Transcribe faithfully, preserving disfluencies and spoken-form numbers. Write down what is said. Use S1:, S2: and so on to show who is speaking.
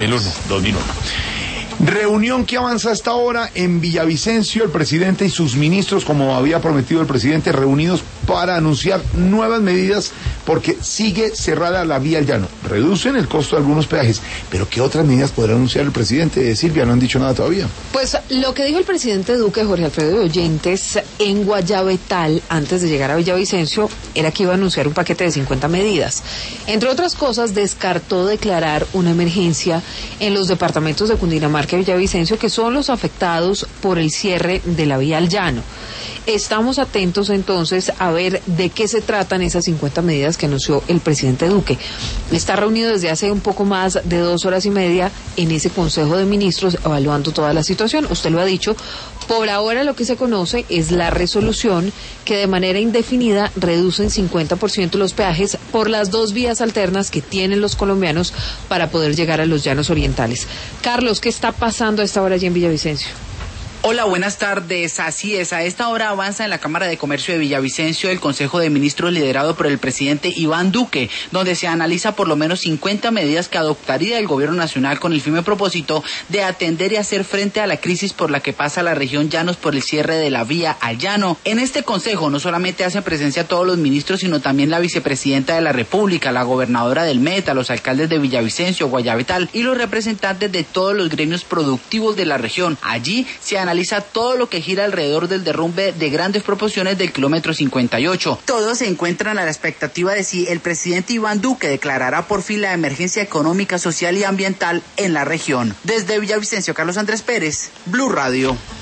S1: El uno, dos minutos. Reunión que avanza hasta ahora en Villavicencio, el presidente y sus ministros, como había prometido el presidente, reunidos para anunciar nuevas medidas porque sigue cerrada la vía al llano. Reducen el costo de algunos peajes, pero ¿qué otras medidas podrá anunciar el presidente? Silvia, no han dicho nada todavía.
S2: Pues lo que dijo el presidente Duque, Jorge Alfredo de Oyentes, en Guayabetal, antes de llegar a Villavicencio, era que iba a anunciar un paquete de cincuenta medidas. Entre otras cosas, descartó declarar una emergencia en los departamentos de Cundinamarca y Villavicencio, que son los afectados por el cierre de la vía al llano. Estamos atentos entonces a ver de qué se tratan esas cincuenta medidas que anunció el presidente Duque. Está reunido desde hace un poco más de dos horas y media en ese Consejo de Ministros evaluando toda la situación. Usted lo ha dicho, por ahora lo que se conoce es la resolución que de manera indefinida reduce en cincuenta por ciento los peajes por las dos vías alternas que tienen los colombianos para poder llegar a los llanos orientales. Carlos, ¿qué está pasando a esta hora allí en Villavicencio?
S3: Hola, buenas tardes. Así es, a esta hora avanza en la Cámara de Comercio de Villavicencio el Consejo de Ministros liderado por el presidente Iván Duque, donde se analiza por lo menos cincuenta medidas que adoptaría el gobierno nacional con el firme propósito de atender y hacer frente a la crisis por la que pasa la región Llanos por el cierre de la vía al llano. En este consejo no solamente hacen presencia todos los ministros, sino también la vicepresidenta de la República, la gobernadora del Meta, los alcaldes de Villavicencio, Guayabetal y los representantes de todos los gremios productivos de la región. Allí se analiza Analiza todo lo que gira alrededor del derrumbe de grandes proporciones del kilómetro cincuenta y ocho. Todos se encuentran a la expectativa de si el presidente Iván Duque declarará por fin la emergencia económica, social y ambiental en la región. Desde Villavicencio, Carlos Andrés Pérez, Blue Radio.